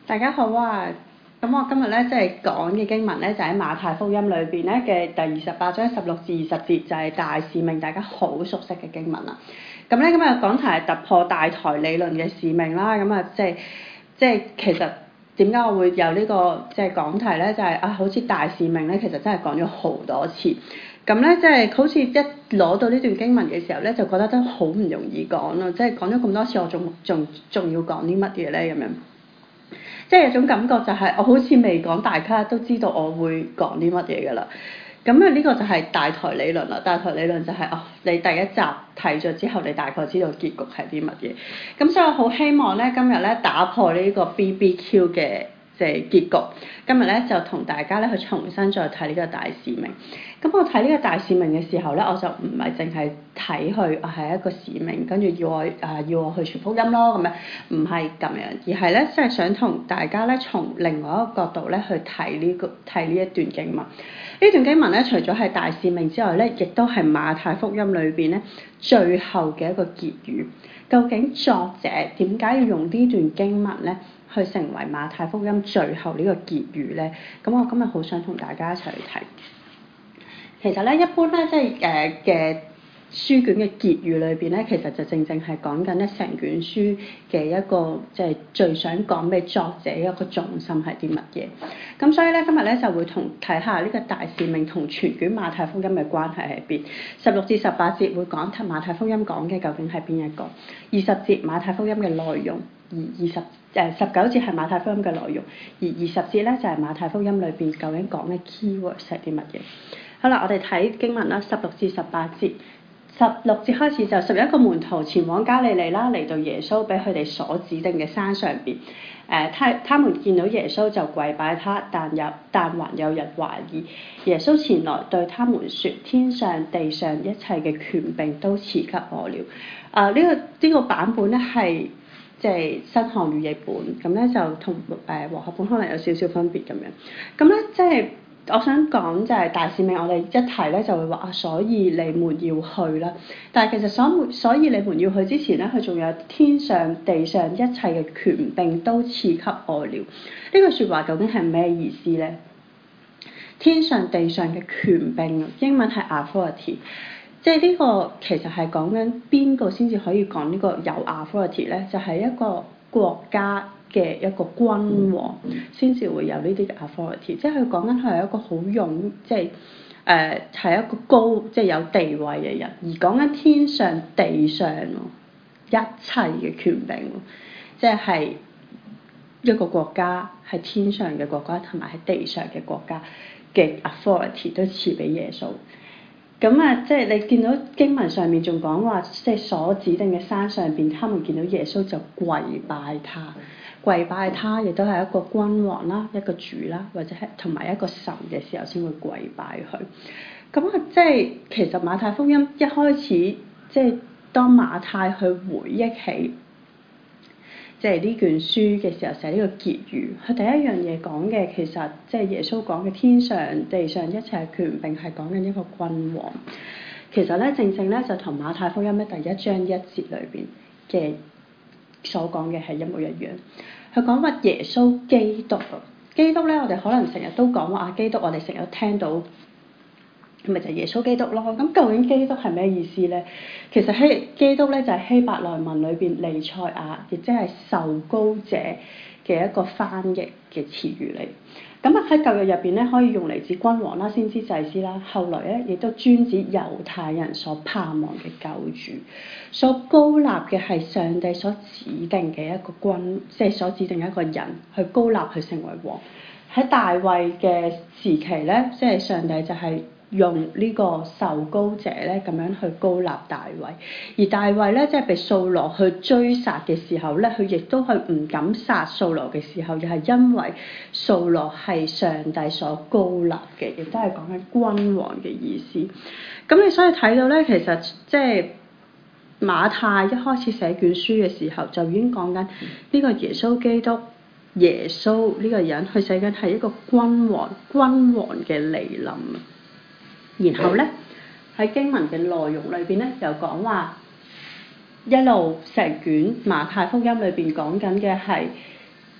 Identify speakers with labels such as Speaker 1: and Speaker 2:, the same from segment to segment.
Speaker 1: 大家好啊！咁我今日咧即係講嘅經文咧就喺馬太福音裏邊咧嘅第28章16至20節，就係大使命，大家好熟悉嘅經文啦。咁咧今日講題係突破大台理論嘅使命啦。咁啊即係其實點解我會有呢個即係講題咧？就係好似大使命咧，其實真係講咗好多次。咁咧即係好似一攞到呢段經文嘅時候咧，就覺得都好唔容易講咯。即係講咗咁多次，我仲要講啲乜嘢咧？咁樣。即係有種感覺就係我好似未講，大家都知道我會講啲乜嘢㗎啦。咁啊呢個就係大台理論啦。大台理論就係你第一集睇咗之後，你大概知道結局係啲乜嘢。咁所以我好希望咧，今日咧打破呢個 BBQ 嘅即係結局。今日咧就同大家咧去重新再睇呢個大使命。咁我睇呢個大使命嘅時候咧，我就唔係淨係睇佢係一個使命，跟住要我去傳福音咯咁樣，唔係咁樣，而係咧即係想同大家咧從另外一個角度咧去睇呢一段經文。呢段經文咧，除咗係大使命之外咧，亦都係馬太福音裏邊咧最後嘅一個結語。究竟作者點解要用呢段經文咧去成為馬太福音最後呢個結語咧？咁我今日好想同大家一齊去睇。其實咧，一般咧即係嘅書卷嘅結語裏邊咧，其實就正係講緊咧成卷書嘅一個即係最想講俾作者一個重心係啲乜嘢。咁所以咧，今日咧就會睇下呢個大使命同全卷馬太福音嘅關係喺邊。16至18節會講馬太福音講嘅究竟係邊一個？20節馬太福音嘅內容，而19節係馬太福音嘅內容，而20節咧就係馬太福音裏邊究竟講嘅 keywords 係啲乜嘢。好啦，我哋睇經文啦，16至18節。16節開始就11個門徒前往加利利啦，嚟到耶穌俾佢哋所指定嘅山上邊。他們見到耶穌就跪拜他，但還有人懷疑。耶穌前來對他們說：天上地上一切嘅權柄都賜給我了。呢個版本咧係即係新漢語譯本，咁咧就同和合本可能有少少分別咁樣。咁咧即係。我想講就係大使命，我哋一提咧就會話所以你們要去啦。但係其實所以你們要去之前咧，佢仲有天上地上一切嘅權柄都賜給我了。呢句説話究竟係咩意思咧？天上地上嘅權柄，英文係 authority， 即係呢個其實係講緊邊個先至可以講呢個有 authority 咧？就係一個國家嘅一個君王先至會有呢啲嘅 authority，即係佢講緊佢係一個好勇，即係係一個高即係有地位嘅人，而講緊天上地上一切嘅權柄，即係一個國家係天上嘅國家同埋喺地上嘅國家嘅 authority 都賜俾耶穌。咁啊，即係你見到經文上面仲講話，即係所指定嘅山上邊，他們見到耶穌就跪拜他。跪拜他亦都係一個君王啦，一個主啦，或者係同埋一個神嘅時候先會跪拜佢。咁啊，即係其實馬太福音一開始即係當馬太去回憶起即係呢卷書嘅時候寫呢個結語，佢第一樣嘢講嘅其實即係耶穌講嘅天上地上一切權柄係講緊一個君王。其實咧正咧就同馬太福音咧第1章1節裏邊嘅所講嘅係一模一樣。佢講話耶穌基督啊，基督咧我哋可能成日都講話基督，我哋成日聽到咪就係耶穌基督咯。咁究竟基督係咩意思咧？其實基督咧就係希伯來文裏邊彌賽亞，亦即係受膏者嘅一個翻譯嘅詞語嚟。咁啊喺舊約入邊咧可以用嚟指君王啦、先知祭司啦，後來咧亦都專指猶太人所盼望嘅救主。所膏立嘅係上帝所指定嘅一個君，即係所指定一個人去膏立佢成為王。喺大衛嘅時期咧，即係上帝就係用呢個受膏者咧咁樣去膏立大衛，而大衛咧即係被掃羅去追殺嘅時候咧，佢亦都係唔敢殺掃羅嘅時候，又係因為掃羅係上帝所膏立嘅，亦都係講緊君王嘅意思。咁你所以睇到咧，其實即係馬太一開始寫卷書嘅時候，就已經講緊呢個耶穌基督。耶穌呢個人，佢寫緊係一個君王嘅嚟臨。然後咧喺經文嘅內容裏邊咧，又講話一路成卷馬太福音裏邊講緊嘅係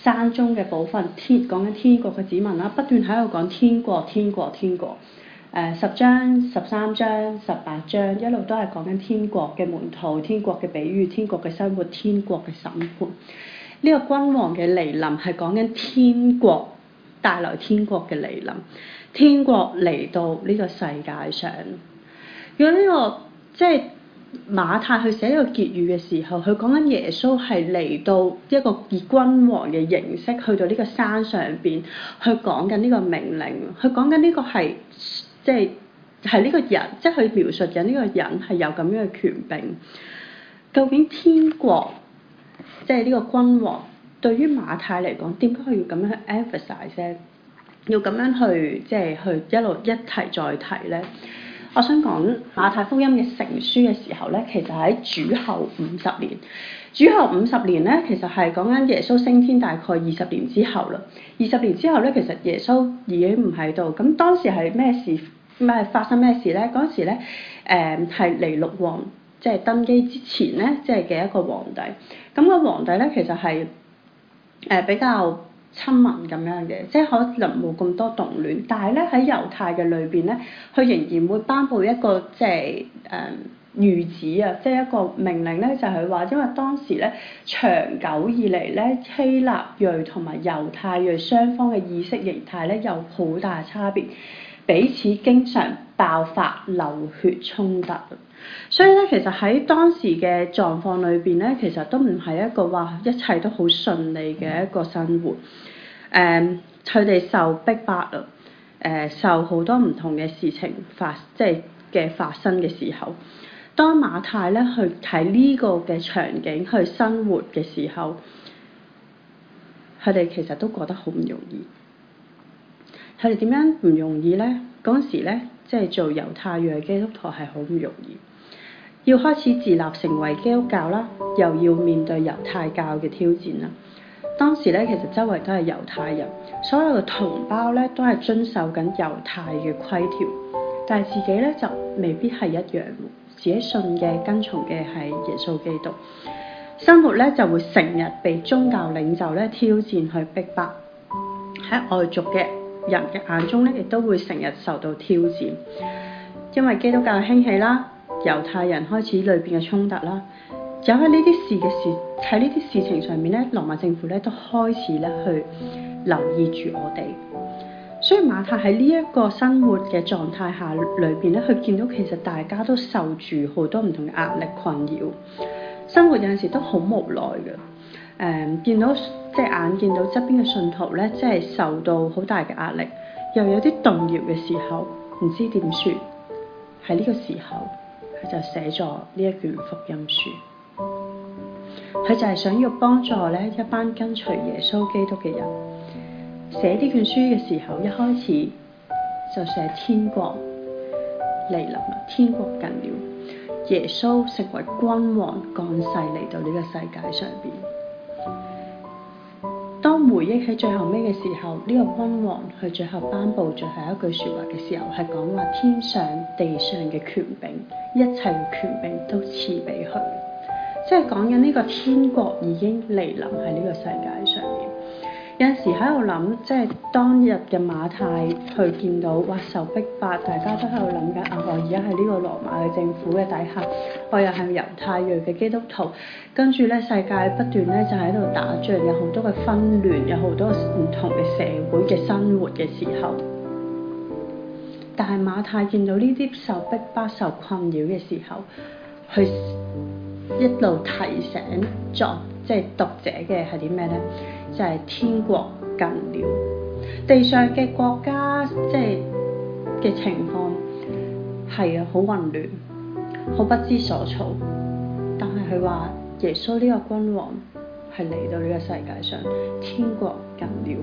Speaker 1: 山中嘅部分，講緊天國嘅子民啦，不斷喺度講天國、天國、天國。10章、13章、18章一路都係講緊天國嘅門徒、天國嘅比喻、天國嘅生活、天國嘅審判。呢個君王嘅嚟臨係講緊天國帶來天國嘅嚟臨，天國嚟到呢個世界上。如果呢個即係馬太去寫呢個結語嘅時候，佢講緊耶穌係嚟到一個以君王嘅形式去到呢個山上邊，去講緊呢個命令，佢講緊呢個係即係呢個人，即係佢描述緊呢個人係有咁樣嘅權柄。究竟天國即係呢個君王對於馬太嚟講，點解佢要咁樣去 emphasize 咧？要咁樣去即係去一路一提再提咧？我想講馬太福音嘅成書嘅時候咧，其實喺主後50年。主後50年咧，其實係講緊耶穌升天大概20年之後啦。20年之後咧，其實耶穌已經唔喺度。咁當時係咩事？發生咩事咧？嗰時咧，係尼祿王即係登基之前咧，即係嘅一個皇帝。咁個皇帝咧，其實係比較親民咁樣嘅，即係可能冇咁多動亂，但係咧喺猶太嘅裏邊咧，佢仍然會頒布一個即係諭旨啊，即係一個命令咧，就係話，因為當時咧長久以嚟咧，希臘裔同埋猶太裔雙方嘅意識形態咧有好大差別，彼此經常爆發流血衝突。所以咧，其實喺當時嘅狀況裏邊咧，其實都唔係一個話一切都好順利嘅一個生活。佢哋受逼迫啊，受好多唔同嘅事情發生嘅時候，當馬太咧去睇呢個嘅場景去生活嘅時候，佢哋其實都覺得好唔容易。佢哋點樣唔容易咧？嗰時咧，即係做猶太裔基督徒係好唔容易，要開始自立成為基督教啦，又要面對猶太教嘅挑戰啦。當時咧，其實周圍都係猶太人，所有嘅同胞咧都係遵守緊猶太嘅規條，但係自己咧就未必係一樣，自己信嘅跟從嘅係耶穌基督，生活咧就會成日被宗教領袖咧挑戰去逼迫，喺外族嘅人嘅眼中咧亦都會成日受到挑戰，因為基督教嘅興起啦，猶太人開始裏邊嘅衝突啦。有喺呢啲事情上面咧，羅馬政府咧都開始咧去留意住我哋，所以馬太喺呢一個生活嘅狀態下裏邊咧，佢見到其實大家都受住好多唔同嘅壓力困擾，生活有陣時都好無奈嘅。見到眼見到側邊嘅信徒咧，即係受到好大嘅壓力，又有啲動搖嘅時候，唔知點算。喺呢個時候，佢就寫咗呢一卷福音書。佢就係想要幫助咧一班跟隨耶穌基督嘅人。寫呢卷書嘅時候，一開始就寫天國嚟臨啦，天國近了，耶穌成為君王降世嚟到呢個世界上邊。當回憶起最後尾嘅時候，呢個君王佢最後頒布最後一句説話嘅時候，係講話天上地上嘅權柄，一切嘅權柄都賜俾佢。即係講緊呢個天國已經嚟臨喺呢個世界上面。有陣時喺度諗，即係當日嘅馬太去見到哇受逼迫，大家都喺度諗緊我而家喺呢個羅馬嘅政府嘅底下，我又係猶太裔嘅基督徒，跟住咧世界不斷咧就喺度打仗，有好多嘅紛亂，有好多唔同嘅社會嘅生活嘅時候，但係馬太見到呢啲受逼迫、受困擾嘅時候，去一路提醒即係讀者嘅係啲咩咧？就係天國近了，地上嘅國家即係嘅情況係好混亂，好不知所措。但係佢話耶穌呢個君王係嚟到呢個世界上，天國近了。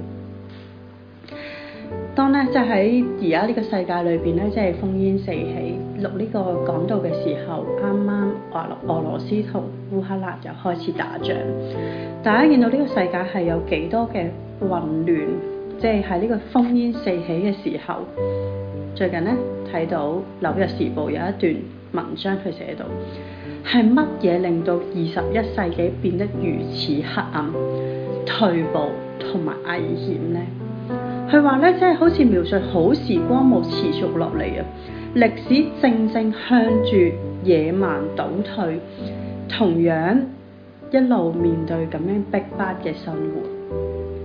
Speaker 1: 當咧即係喺而家呢個世界裏邊咧，即係烽煙四起。錄呢個講道嘅時候，啱啱俄羅斯同烏克蘭又開始打仗。大家見到呢個世界係有幾多嘅混亂，即係喺呢個烽煙四起嘅時候。最近咧睇到紐約時報有一段文章，佢寫到係乜嘢令到21世紀變得如此黑暗、退步、 同埋危險呢？佢話咧，即係好似描述好時光冇持續落嚟啊，歷史正向住野蠻倒退，同樣一路面對咁樣逼迫嘅生活。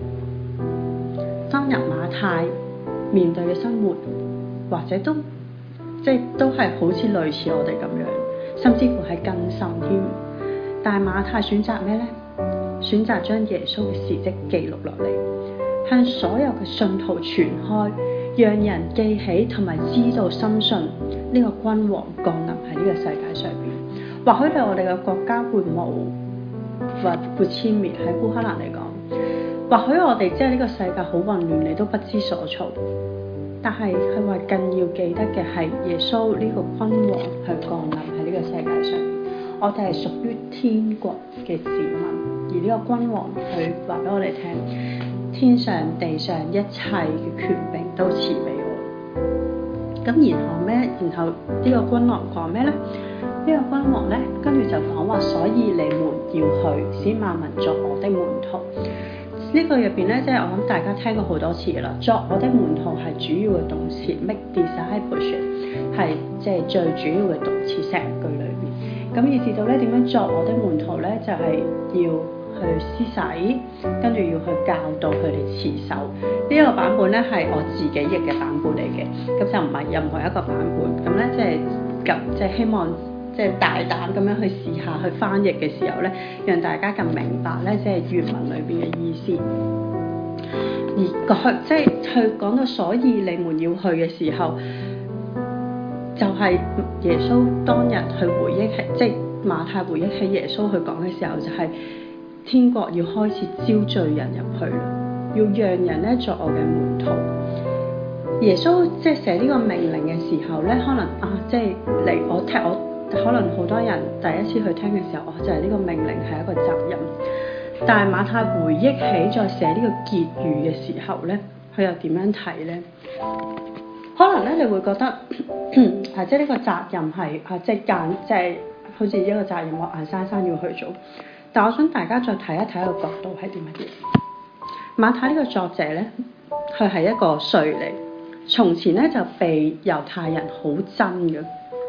Speaker 1: 當日馬太面對嘅生活，或者都係好似類似我哋咁樣，甚至乎係更甚添。但係馬太選擇咩呢？選擇將耶穌嘅事蹟記錄落嚟，向所有嘅信徒傳開，讓人記起同埋知道深信呢個君王降臨喺呢個世界上邊。或許對我哋嘅國家會冇或會殲滅，喺烏克蘭嚟講，或許我哋即係呢個世界好混亂，你都不知所措。但係佢話更要記得嘅係耶穌呢個君王去降臨喺呢個世界上。我哋係屬於天國嘅子民，而呢個君王佢話俾我哋聽，天上地上一切嘅權柄都賜俾我。咁然後咩？然後呢個君王講咩呢？呢個君王呢，跟住就講話，所以你們要去，使萬民作我的門徒。呢個入邊咧，即係我諗大家聽過好多次嘅啦。作我的門徒係主要嘅動詞 ，make discipleship 係即係最主要嘅動詞成句裏邊。咁以至到咧點樣作我的門徒咧，就係要去施洗，跟住要去教導佢哋持守。呢一個版本咧係我自己譯嘅版本嚟嘅，咁就唔係任何一個版本。咁咧即係希望。即係大膽咁樣去試下去翻譯嘅時候咧，讓大家更明白咧，即係原文裏邊嘅意思。而即係去講到所以你們要去嘅時候，就係耶穌當日去回憶起，即係馬太回憶起耶穌去講嘅時候，就係天國要開始招聚人入去啦，要讓人咧作我嘅門徒。耶穌即係寫呢個命令嘅時候咧，可能即係嚟我可能好多人第一次去聽嘅時候，就係呢個命令係一個責任。但係馬太回憶起再寫呢個結語嘅時候咧，佢又點樣睇咧？可能咧你會覺得即係呢個責任係即係好似一個責任，我硬生生要去做。但我想大家再睇一睇個角度係啲乜嘢？馬太呢個作者咧，佢係一個稅吏，從前咧就被猶太人好憎嘅。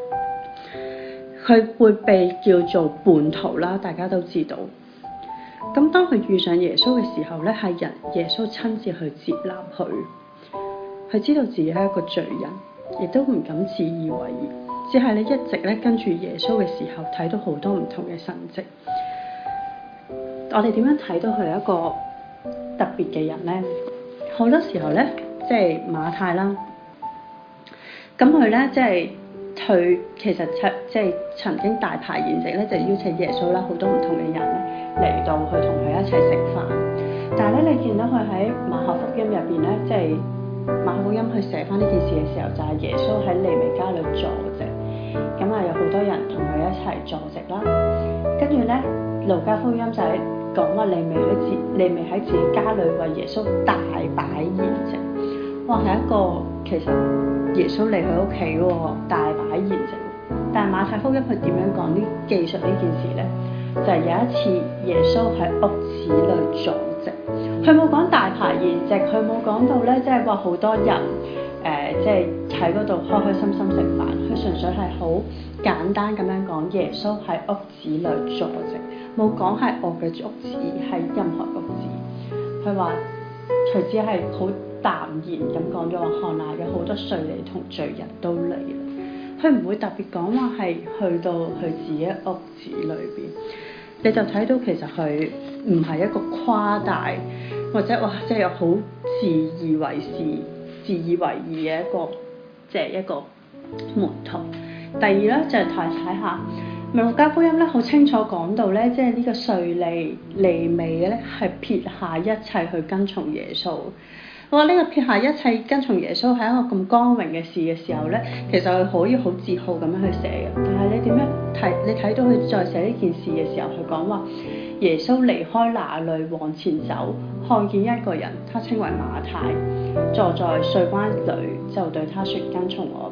Speaker 1: 佢會被叫做叛徒啦，大家都知道。咁當佢遇上耶穌嘅時候咧，係耶穌親自去接納佢。佢知道自己係一個罪人，亦都唔敢自以為義，只係你一直咧跟住耶穌嘅時候，睇到好多唔同嘅神蹟。我哋點樣睇到佢係一個特別嘅人咧？好多時候咧，即係馬太啦，咁佢咧即係。佢其實即係曾經大排筵席咧，就邀請耶穌啦，好多唔同嘅人嚟到去同佢一齊食飯。但係咧，你見到佢喺馬可福音入邊咧，即係馬可福音去寫翻呢件事嘅時候，就係耶穌喺利未家裏坐席，咁有好多人同佢一齊坐席啦。跟住咧，路加福音就係講話利未喺自己家裏為耶穌大擺筵席。哇，係一個其實耶穌嚟佢屋企喎，大擺筵席。但係馬太福音佢點樣講呢？記述呢件事咧，就係有一次耶穌喺屋子裏坐席，佢冇講大排筵席，佢冇講到咧，即係話好多人即係喺嗰度開開心心食飯。佢純粹係好簡單咁樣講耶穌喺屋子裏坐席，冇講係我嘅屋子，係任何屋子。佢話佢只係好淡然咁講咗話，看哪，有好多稅吏同罪人都嚟啦。佢唔會特別講話係去到佢自己屋子裏邊，你就睇到其實佢唔係一個誇大或者哇，即係好自以為是、自以為義嘅一個門徒。第二咧就係睇下路加福音咧，好清楚講到咧，即係呢個稅吏利未嘅咧係撇下一切去跟從耶穌。我話呢個撇下一切跟從耶穌係一個咁光榮嘅事嘅時候咧，其實佢可以好自豪咁樣去寫嘅。但係你點樣睇？你睇到佢再寫呢件事嘅時候，佢講話耶穌離開那裏往前走，看見一個人，他稱為馬太，坐在稅關裏，就對他說：跟從我吧。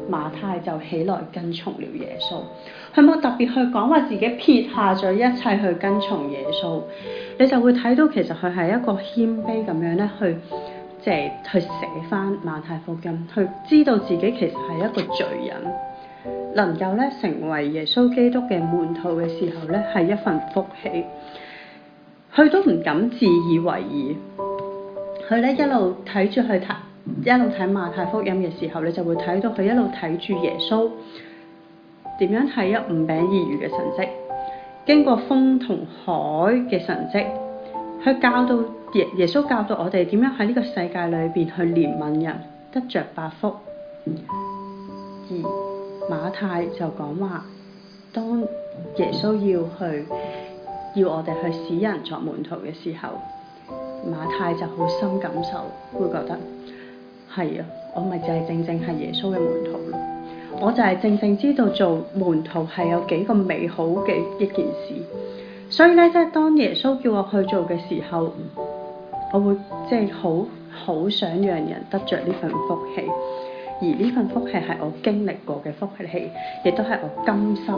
Speaker 1: 馬太就起來跟從了耶穌。佢冇特別去講話自己撇下咗一切去跟從耶穌，你就會睇到其實佢係一個謙卑咁樣咧去寫翻馬太福音，去知道自己其實係一個罪人，能夠咧成為耶穌基督嘅門徒嘅時候咧係一份福氣。佢都唔敢自以為義，佢咧一路睇住佢一路睇馬太福音嘅時候，你就會睇到佢一路睇住耶穌點樣係一5餅2魚嘅神蹟，經過風同海嘅神蹟，去教導耶穌教導我哋點樣喺呢個世界裏邊去憐憫人，得着8福。而馬太就講話，當耶穌要我哋去使人作門徒嘅時候，馬太就好深感受，會覺得係啊，我咪就係正係耶穌嘅門徒咯。我就係正知道做門徒係有幾個美好嘅一件事，所以咧即係當耶穌叫我去做嘅時候，我會即係好想讓人得着呢份福氣，而呢份福氣係我經歷過嘅福氣，亦都係我甘心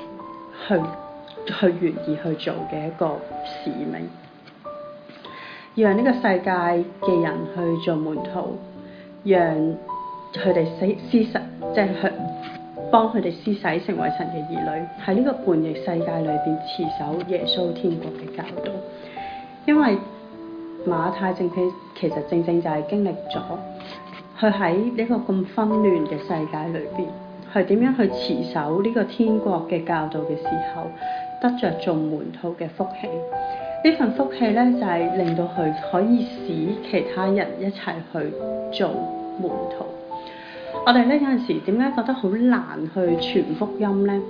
Speaker 1: 去願意去做嘅一個使命，要讓呢個世界嘅人去做門徒，讓佢哋施洗，即係去幫佢哋施洗成為神嘅兒女，喺呢個叛逆世界裏邊持守耶穌天國嘅教導。因為馬太其實正就係經歷咗佢喺呢個咁紛亂嘅世界裏邊，佢點樣去持守呢個天國嘅教導嘅時候，得着做門徒嘅福氣。呢份福氣咧就係令到佢可以使其他人一齊去做門徒。我哋咧有陣時點解覺得好難去傳福音咧？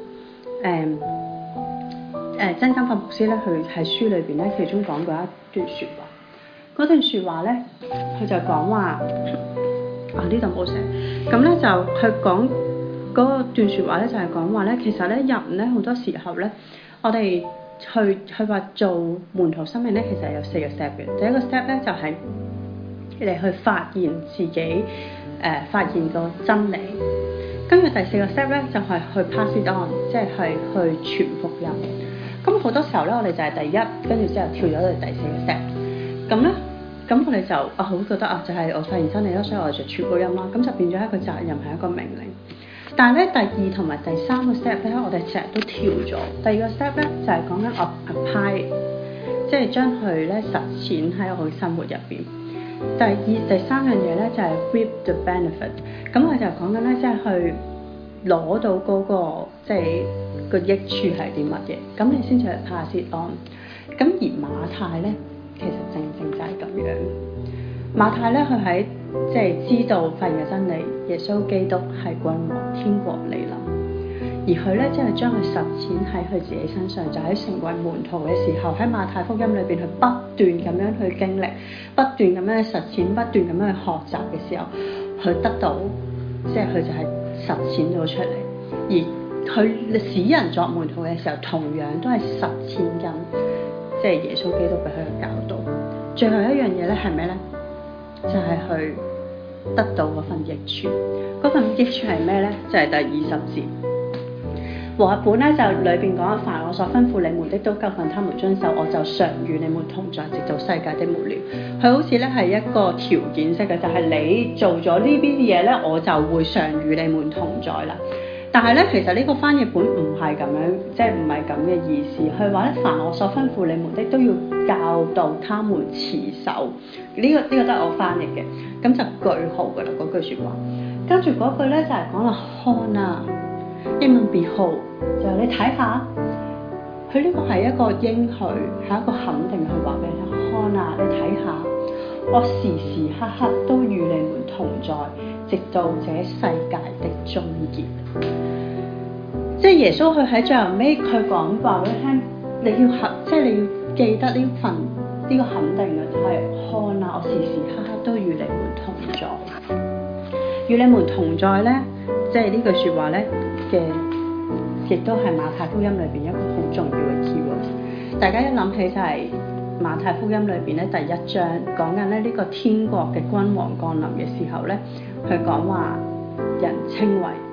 Speaker 1: 曾金發牧師咧，佢喺書裏邊咧，其中講過一段説話。嗰段説話咧，佢就講話呢度冇寫。咁咧就佢講嗰段説話咧，就係講話咧，其實咧人咧好多時候咧，我哋去話做門徒生命咧，其實有4個 step 嘅。第一個 step 咧就係你去發現自己發現個真理，跟住第4個 step 咧就係去 pass it on，即係去傳福音。咁好多時候咧，我哋就係第一，跟住之後跳咗去第4個 step。咁咧，咁我哋就好覺得就係我發現真理啦，所以我就傳福音啦。咁就變咗一個責任，係一個命令。但係咧，第2同埋第3個 step 咧，我哋成日都跳咗。第2個 step 咧就係講緊我 apply，即係將佢咧實踐喺我嘅生活入邊。第3樣嘢咧就係 reap the benefit。咁我就講緊咧，即係去攞到嗰個即係個益處係啲乜嘢，咁你先至去 pass it on。咁而馬太咧，其實正就係咁樣。馬太咧，佢喺即係知道發現嘅真理，耶穌基督係君王，天國嚟臨。而佢咧即係將佢實踐喺佢自己身上，就喺成為門徒嘅時候，喺馬太福音裏邊，佢不斷咁樣去經歷，不斷咁樣去實踐，不斷咁樣去學習嘅時候，佢得到即係佢就係實踐咗出嚟。而佢使人作門徒嘅時候，同樣都係實踐緊即係耶穌基督俾佢嘅教導。最後一樣嘢咧係咩咧？就係去得到嗰份益處。嗰份益處係咩咧？就係第20節。和合本咧就裏邊講，凡我所吩咐你們的，都教訓他們遵守，我就常與你們同在，直到世界的末了。佢好似咧係一個條件式嘅，就係你做咗呢邊嘅嘢咧，我就會常與你們同在啦。但係咧，其實呢個翻譯本唔係咁樣，即係唔係咁嘅意思。佢話咧，凡我所吩咐你們的，都要教導他們持守。呢個都係我翻譯嘅，咁就句號㗎啦嗰句説話。跟住嗰句咧就係講啦，看啊，英文 behold，就係你睇下，佢呢個係一個應許，係一個肯定去話俾你聽。看啊，你睇下，我時時刻刻都與你們同在，直到這世界的終結。即係耶穌佢喺最後尾佢講話俾你聽，你要即係你要記得呢個肯定嘅，就係看啊，我時時刻刻都與你們同在。與你們同在咧，即係呢句説話咧嘅，亦都係馬太福音裏邊一個好重要嘅 keyword。大家一諗起就係馬太福音裏邊咧第1章講緊咧呢個天國嘅君王降臨嘅時候咧，佢講話人稱為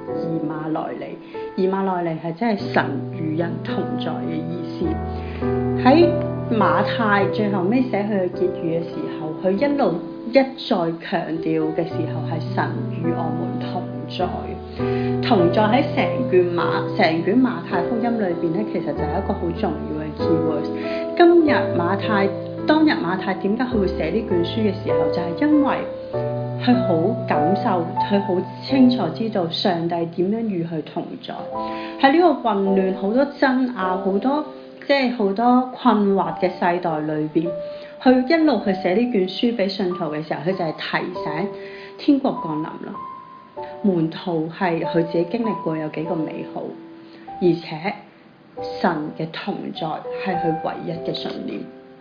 Speaker 1: 以馬內利。以馬內利係即係神與人同在嘅意思。喺馬太最後尾寫佢嘅結語嘅時候，佢一路一再強調嘅時候係神與我們同在。同在喺成卷馬太福音裏邊咧，其實就係一個好重要嘅 keyword。當日馬太點解佢會寫呢卷書嘅時候，就係因為佢好感受，佢好清楚知道上帝點樣與佢同在。喺呢個混亂、好多爭拗、好多困惑嘅世代裏邊，佢一路去寫呢卷書俾信徒嘅時候，佢就係提醒天國降臨啦。門徒係佢自己經歷過有幾個美好，而且神嘅同在係佢唯一嘅信念。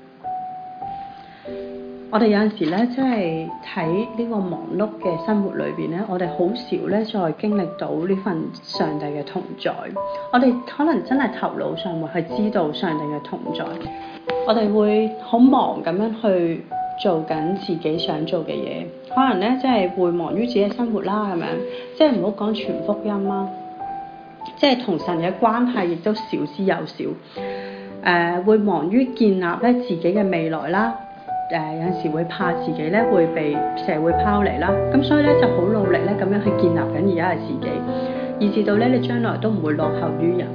Speaker 1: 我哋有陣時咧，即係喺呢個忙碌嘅生活裏邊咧，我哋好少咧再經歷到呢份上帝嘅同在。我哋可能真係頭腦上會去知道上帝嘅同在，我哋會好忙咁樣去做緊自己想做嘅嘢，可能咧即係會忙於自己嘅生活啦，咁樣即係唔好講傳福音啦，即係同神嘅關係亦都少之又少。會忙於建立咧自己嘅未來啦。有陣時會怕自己咧會被社會拋離啦，咁所以咧就好努力咧咁樣去建立緊而家嘅自己，以至到咧你將來都唔會落後於人。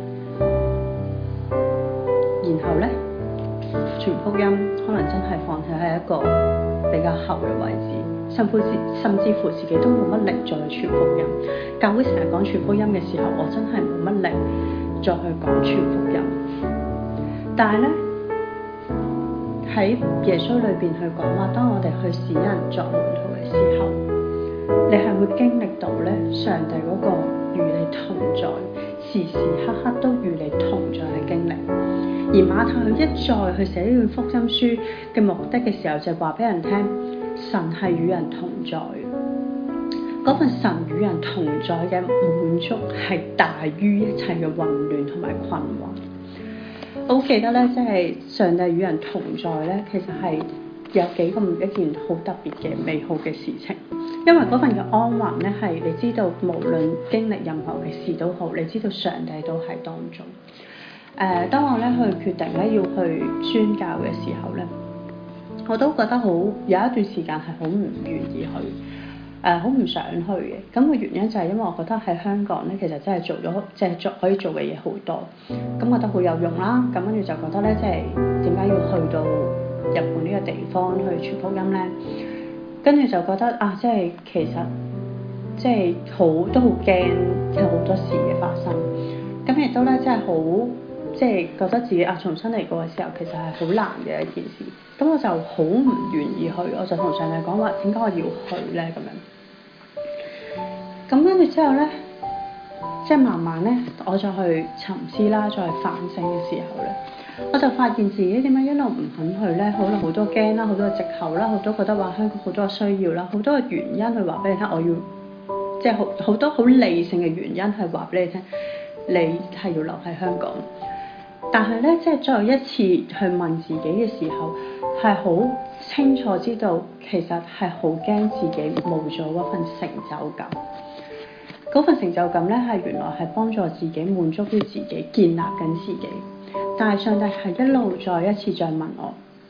Speaker 1: 然後咧傳福音可能真係放喺一個比較後嘅位置，甚至乎自己都冇乜力再去傳福音。教會成日講傳福音嘅時候，我真係冇乜力再去講傳福音。但係咧，喺耶穌裏邊去講話，當我哋去使人作門徒嘅時候，你係會經歷到咧上帝嗰個與你同在，時時刻刻都與你同在嘅經歷。而馬太佢一再去寫呢本福音書嘅目的嘅時候，就話俾人聽，神係與人同在，嗰份神與人同在嘅滿足係大於一切嘅混亂同埋困惑。我好記得咧，即係上帝與人同在咧，其實係有幾咁一件好特別嘅美好嘅事情。因為嗰份嘅安穩咧，係你知道無論經歷任何嘅事都好，你知道上帝都喺當中。當我咧去決定咧要去宣教嘅時候咧，我都覺得有一段時間係好唔願意去，好唔想去嘅。咁個原因就係因為我覺得喺香港咧，其實真係做咗即係可以做嘅嘢好多，咁覺得好有用啦。咁跟住就覺得咧，即係點解要去到日本呢個地方去傳福音咧？跟住就覺得即係其實即係都好驚，有好多事嘅發生。咁亦都咧，即係好即係覺得自己重新嚟過嘅時候，其實係好難嘅一件事。咁我就好唔願意去，我就同上帝講話，點解我要去咧？咁樣。咁跟住之後咧，即係慢慢咧，我再去沉思啦，再去反省嘅時候咧，我就發現自己點解一路唔肯去咧？可能好多驚啦，好多藉口啦，好多覺得話香港好多需要啦，好多嘅原因去話俾你聽，我要即係好多好理性嘅原因係話俾你聽，你係要留喺香港。但係咧，即係再一次去問自己嘅時候，係好清楚知道其實係好驚自己冇咗嗰份成就感。嗰份成就感咧，係原來係幫助自己滿足於自己，建立緊自己。但係上帝係一路再一次再問我，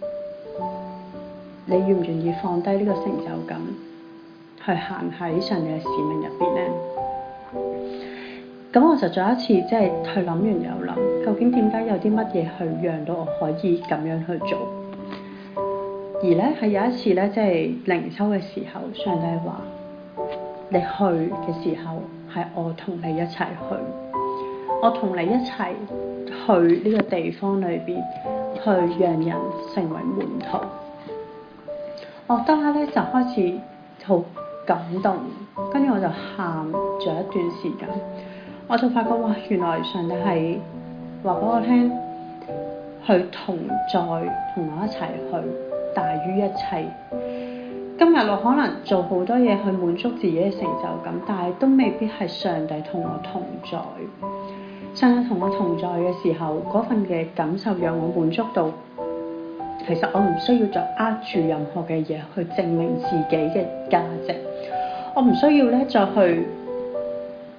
Speaker 1: 你願唔願意放低呢個成就感，去行喺上帝嘅使命入邊咧？咁我就再一次即係去諗完又諗，究竟點解有啲乜嘢去讓到我可以咁樣去做？而咧係有一次咧，即係靈修嘅時候，上帝話：你去嘅時候係我同你一齊去，我同你一齊去呢個地方裏邊，去讓人成為門徒。我當刻咧就開始好感動，跟住我就喊咗一段時間。我就發覺哇，原來上帝係話俾我聽，去同在，同我一齊去，大於一切。今日我可能做好多嘢去滿足自己嘅成就感，但係都未必係上帝同我同在。上帝同我同在嘅時候，嗰份嘅感受讓我滿足到，其實我唔需要再握住任何嘅嘢去證明自己嘅價值，我唔需要咧再去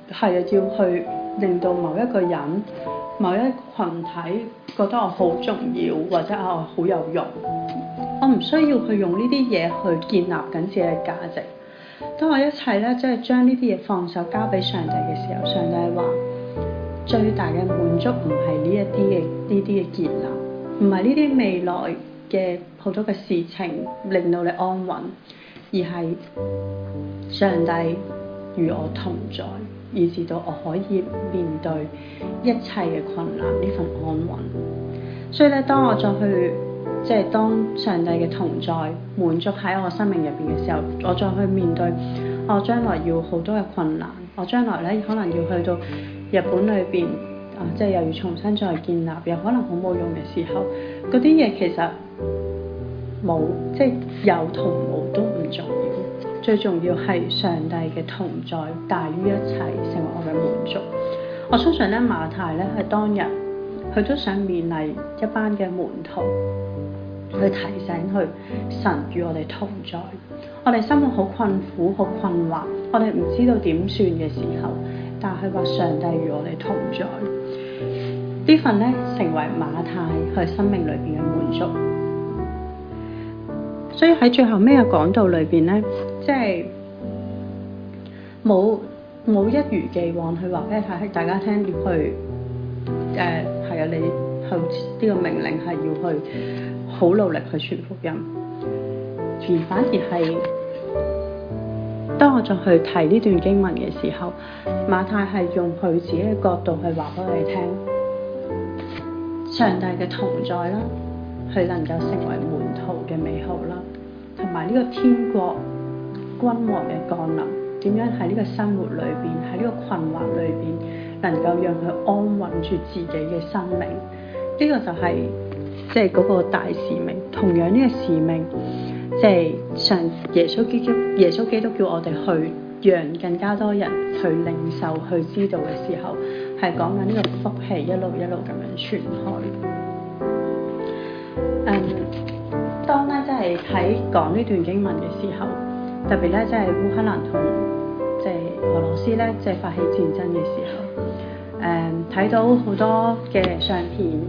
Speaker 1: 係啊，要去令到某一個人、某一群體覺得我好重要，或者我好有用。我唔需要去用呢啲嘢去建立緊自己嘅價值。當我一切咧，即係將呢啲嘢放手交俾上帝嘅時候，上帝話最大嘅滿足唔係呢啲嘅建立，唔係呢啲未來嘅好多嘅事情令到你安穩，而係上帝與我同在，以至到我可以面對一切嘅困難，呢份安穩。所以咧，當我再去當上帝嘅同在滿足喺我生命入邊嘅時候，我再去面對我將來要好多嘅困難，我將來咧可能要去到日本裏邊又要重新再建立，又可能好冇用嘅時候，嗰啲嘢其實冇，有同冇都唔重要，最重要係上帝嘅同在大於一切，成為我嘅滿足。我相信咧，馬太咧係當日佢都想勉勵一班嘅門徒，去提醒佢神與我哋同在。我哋生活好困苦、好困惑，我哋唔知道點算嘅時候，但係佢話上帝與我哋同在，呢份咧成為馬太佢生命裏邊嘅滿足。所以喺最後尾嘅講道裏邊咧，冇一如既往去話俾大家聽要去你去呢個命令係要去好努力去傳福音，而反而係當我再去睇呢段經文嘅時候，馬太係用佢自己嘅角度去話俾我哋聽，上帝嘅同在啦，佢能夠成為門徒嘅美好啦，同埋呢個天國君王嘅降臨，點樣喺呢個生活裏邊，喺呢個困惑裏邊，能夠讓佢安穩住自己嘅生命，呢個就係嗰個大使命。同樣呢個使命，上耶穌基督叫我哋去讓更加多人去領受、去知道嘅時候，係講緊呢個福氣一路一路咁樣傳開。當咧喺講呢段經文嘅時候，特別咧烏克蘭同俄羅斯咧發起戰爭嘅時候，睇到好多嘅相片，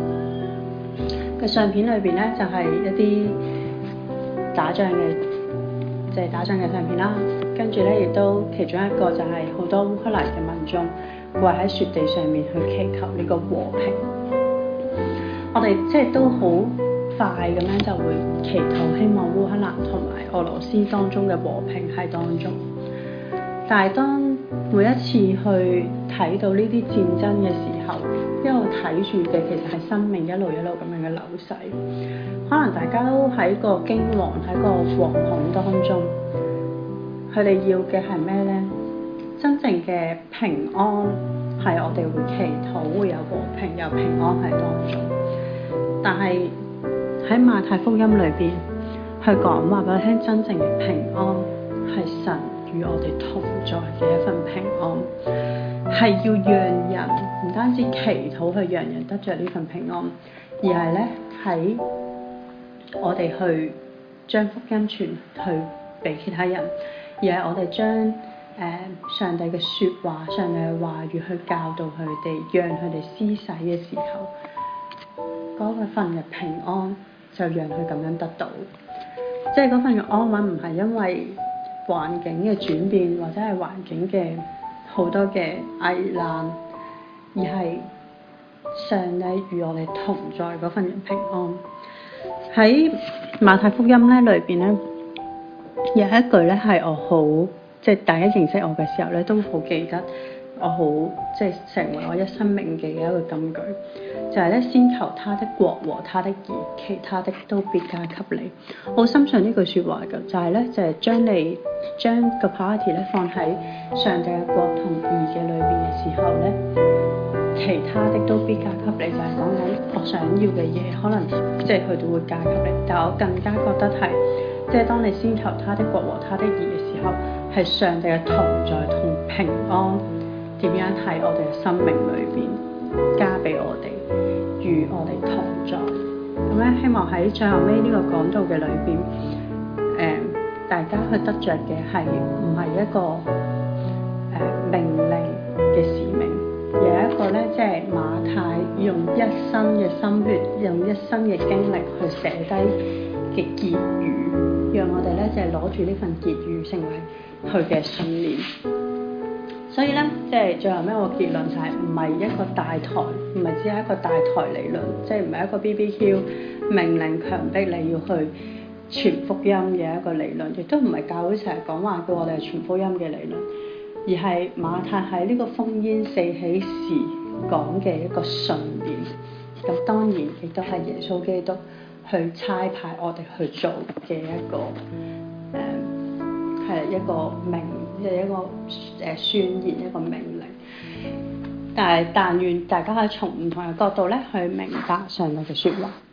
Speaker 1: 相片裏邊咧一啲打仗嘅打仗嘅相片啦，跟住咧亦都其中一個好多烏克蘭嘅民眾跪喺雪地上面去祈求呢個和平。我哋都好快咁樣就會祈禱，希望烏克蘭同埋俄羅斯當中嘅和平喺當中。但係當每一次去睇到呢啲戰爭嘅時候，一路睇住嘅其實係生命一路一路咁樣嘅流逝。可能大家都喺個驚惶、喺個惶恐當中，佢哋要嘅係咩呢？真正嘅平安係我哋會祈禱會有和平、有平安喺當中。但係喺馬太福音裏邊，去講話俾我聽，真正嘅平安係神與我哋同在嘅一份平安，係要讓人唔單止祈禱去讓人得着呢份平安，而係咧喺我哋去將福音傳去俾其他人，而係我哋將上帝嘅說話、上帝嘅話語去教導佢哋，讓佢哋施洗嘅時候，嗰份嘅平安就讓佢咁樣得到。嗰份嘅安穩唔係因為環境嘅轉變，或者係環境嘅好多嘅危難，而係上帝與我哋同在嗰份嘅平安。喺馬太福音咧裏邊咧，有一句咧係我好大家認識我嘅時候咧都好記得，我好成為我一生銘記嘅一個金句，就係咧先求他的國和他的義，其他的都必加給你。我深信呢句説話嘅，就係將個 priority 咧放喺上帝嘅國同義嘅裏邊嘅時候咧，其他的都必加給你，就係講緊我想要嘅嘢，可能佢都會加給你。但我更加覺得係，當你先求他的國和他的義嘅時候，係上帝嘅同在同平安點樣喺我哋嘅生命裏邊加俾我哋，與我哋同在。咁咧，希望喺最後尾呢個講道嘅裏邊，大家去得着嘅係唔係一個命令， 一生嘅心血，用一生嘅經歷去寫低嘅結語，讓我哋咧就係攞住呢份結語成為佢嘅信念。所以咧，即係最後尾個結論就係唔係一個大台，唔係只係一個大台理論，即係唔係一個 BBQ 命令強迫你要去傳福音嘅一個理論，亦都唔係教會成日講話叫我哋傳福音嘅理論，而係馬太喺呢個烽煙四起時講嘅一個信念。咁當然亦都係耶穌基督去差派我哋去做嘅一個係一個宣言，一個命令。但願大家可以從唔同嘅角度咧去明白上帝嘅説話。